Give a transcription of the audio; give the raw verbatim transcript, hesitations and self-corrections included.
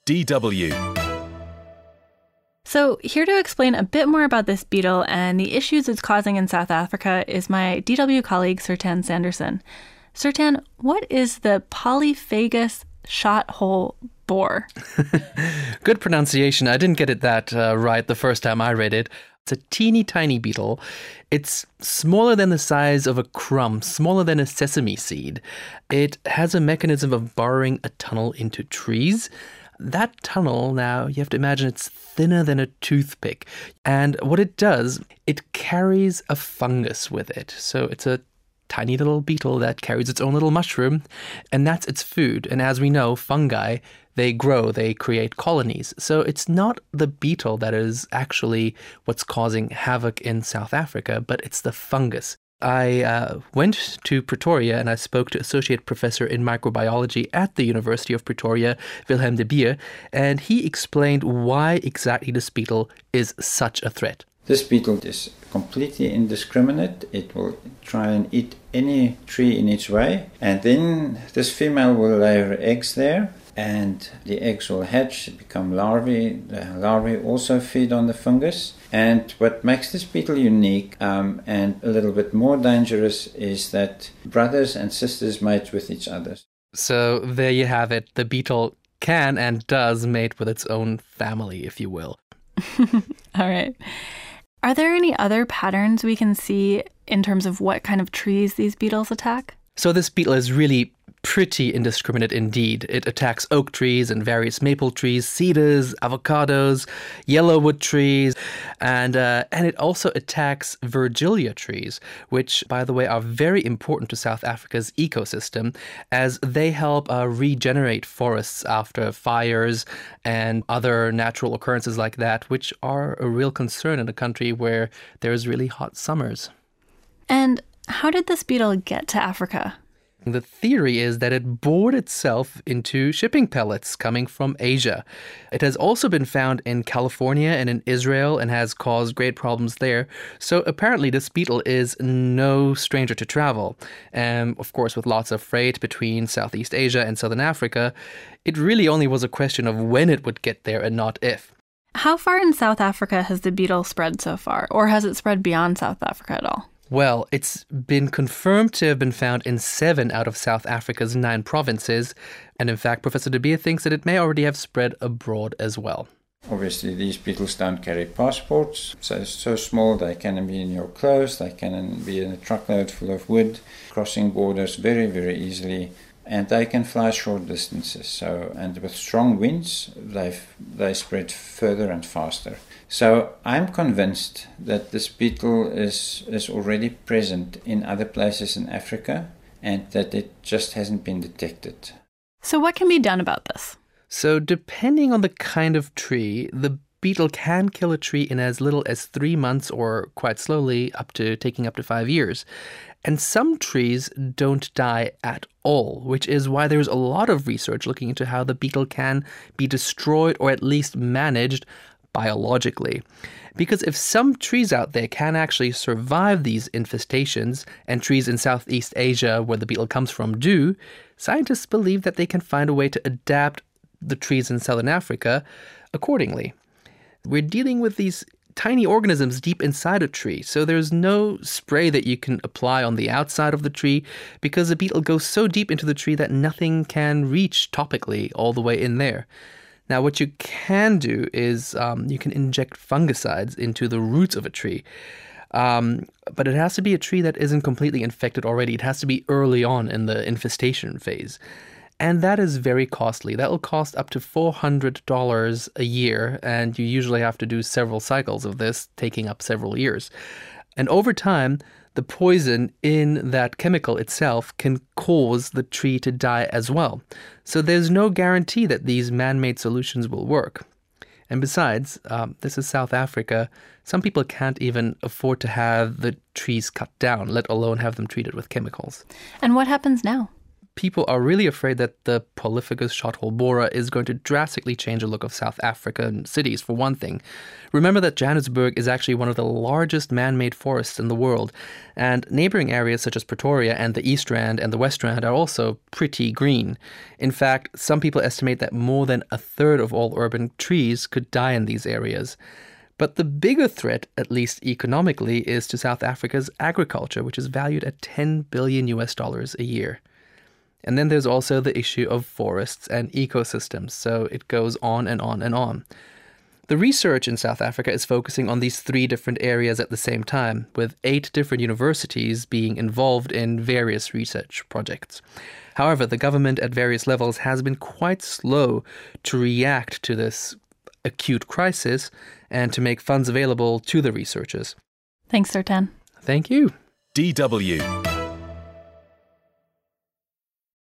D W. So here to explain a bit more about this beetle and the issues it's causing in South Africa is my D W colleague, Sertan Sanderson. Sertan, what is the polyphagus shot-hole borer? Good pronunciation. I didn't get it that uh, right the first time I read it. It's a teeny tiny beetle. It's smaller than the size of a crumb, smaller than a sesame seed. It has a mechanism of burrowing a tunnel into trees. That tunnel, now, you have to imagine it's thinner than a toothpick. And what it does, it carries a fungus with it. So it's a tiny little beetle that carries its own little mushroom, and that's its food. And as we know, fungi, they grow, they create colonies. So it's not the beetle that is actually what's causing havoc in South Africa, but it's the fungus. I uh, went to Pretoria and I spoke to Associate Professor in Microbiology at the University of Pretoria, Wilhelm de Beer, and he explained why exactly this beetle is such a threat. This beetle is completely indiscriminate. It will try and eat any tree in its way, and then this female will lay her eggs there, and the eggs will hatch, become larvae. The larvae also feed on the fungus. And what makes this beetle unique um, and a little bit more dangerous is that brothers and sisters mate with each other. So there you have it. The beetle can and does mate with its own family, if you will. All right. Are there any other patterns we can see in terms of what kind of trees these beetles attack? So this beetle is really pretty indiscriminate indeed. It attacks oak trees and various maple trees, cedars, avocados, yellowwood trees, and uh, and it also attacks Virgilia trees, which, by the way, are very important to South Africa's ecosystem as they help uh, regenerate forests after fires and other natural occurrences like that, which are a real concern in a country where there's really hot summers. And how did this beetle get to Africa? The theory is that it bored itself into shipping pellets coming from Asia. It has also been found in California and in Israel and has caused great problems there. So apparently this beetle is no stranger to travel. And of course, with lots of freight between Southeast Asia and Southern Africa, it really only was a question of when it would get there and not if. How far in South Africa has the beetle spread so far? Or has it spread beyond South Africa at all? Well, it's been confirmed to have been found in seven out of South Africa's nine provinces. And in fact, Professor de Beer thinks that it may already have spread abroad as well. Obviously, these beetles don't carry passports, so it's so small they can be in your clothes, they can be in a truckload full of wood, crossing borders very, very easily, and they can fly short distances. So, and with strong winds, they they spread further and faster. So I'm convinced that this beetle is, is already present in other places in Africa and that it just hasn't been detected. So what can be done about this? So depending on the kind of tree, the beetle can kill a tree in as little as three months or quite slowly up to taking up to five years. And some trees don't die at all, which is why there's a lot of research looking into how the beetle can be destroyed or at least managed biologically. Because if some trees out there can actually survive these infestations, and trees in Southeast Asia where the beetle comes from do, scientists believe that they can find a way to adapt the trees in Southern Africa accordingly. We're dealing with these tiny organisms deep inside a tree, so there's no spray that you can apply on the outside of the tree because the beetle goes so deep into the tree that nothing can reach topically all the way in there. Now, what you can do is um, you can inject fungicides into the roots of a tree. Um, but it has to be a tree that isn't completely infected already. It has to be early on in the infestation phase. And that is very costly. That will cost up to four hundred dollars a year. And you usually have to do several cycles of this, taking up several years. And over time, the poison in that chemical itself can cause the tree to die as well. So there's no guarantee that these man-made solutions will work. And besides, um, this is South Africa. Some people can't even afford to have the trees cut down, let alone have them treated with chemicals. And what happens now? people are really afraid that the Polyphagus shothole borer is going to drastically change the look of South African cities, for one thing. Remember that Johannesburg is actually one of the largest man-made forests in the world, and neighboring areas such as Pretoria and the East Rand and the West Rand are also pretty green. In fact, some people estimate that more than a third of all urban trees could die in these areas. But the bigger threat, at least economically, is to South Africa's agriculture, which is valued at ten billion U S dollars a year. And then there's also the issue of forests and ecosystems, so it goes on and on and on. The research in South Africa is focusing on these three different areas at the same time, with eight different universities being involved in various research projects. However, the government at various levels has been quite slow to react to this acute crisis and to make funds available to the researchers. Thanks, Sertan. Thank you. D W